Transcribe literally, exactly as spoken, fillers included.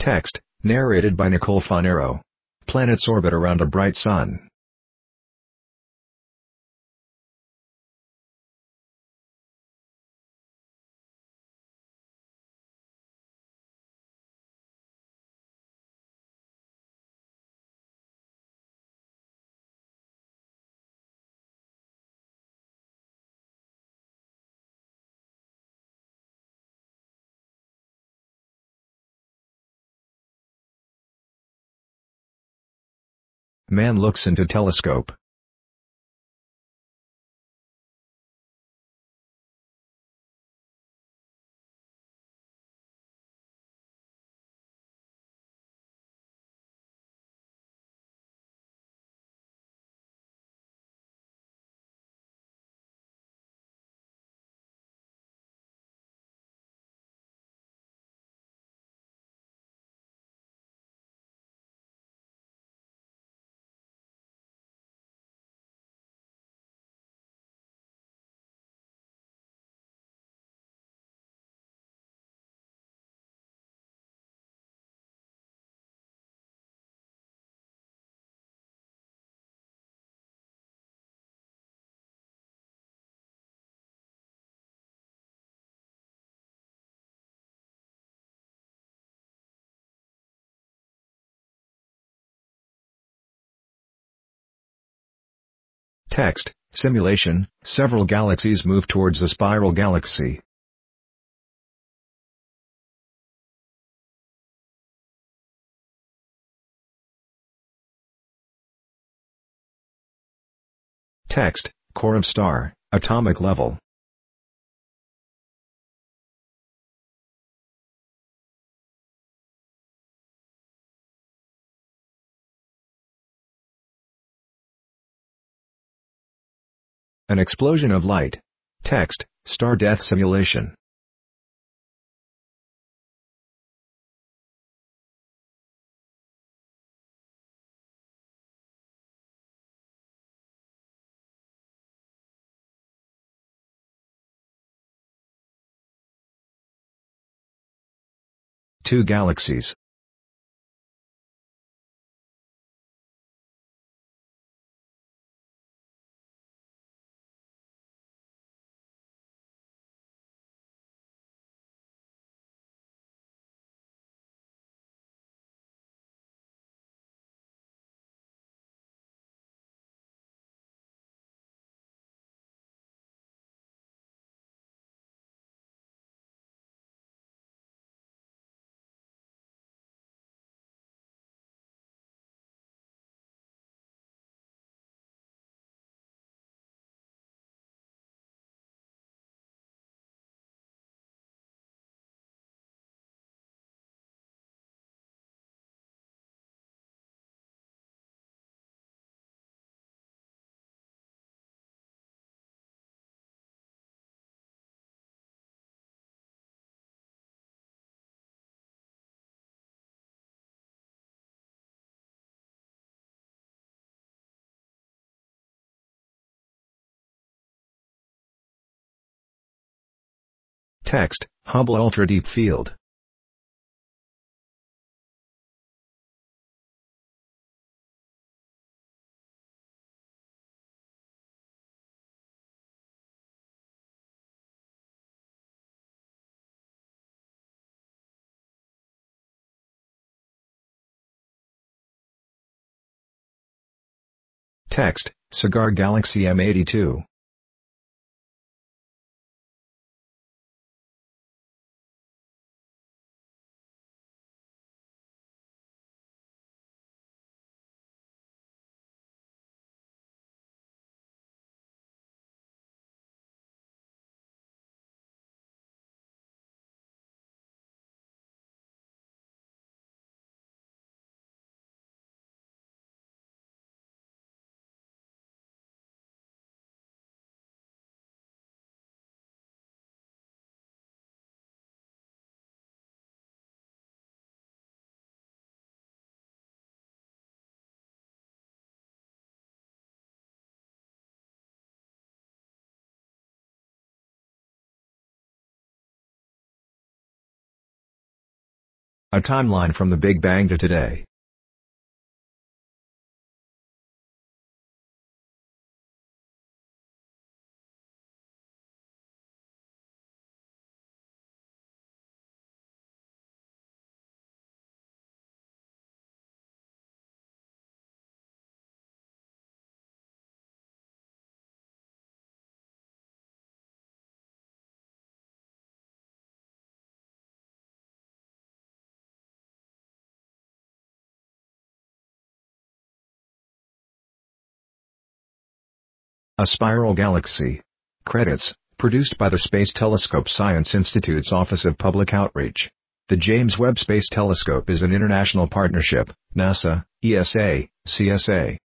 Text, narrated by Nicole Fonero. Planets orbit around a bright sun. Man looks into telescope. Text, simulation, several galaxies move towards a spiral galaxy. Text, core of star, atomic level. An explosion of light. Text, star death simulation. Two galaxies. Text, Hubble Ultra Deep Field. Text, Cigar Galaxy M eighty-two. A timeline from the Big Bang to today. A spiral galaxy. Credits, produced by the Space Telescope Science Institute's Office of Public Outreach. The James Webb Space Telescope is an international partnership, NASA, E S A, C S A,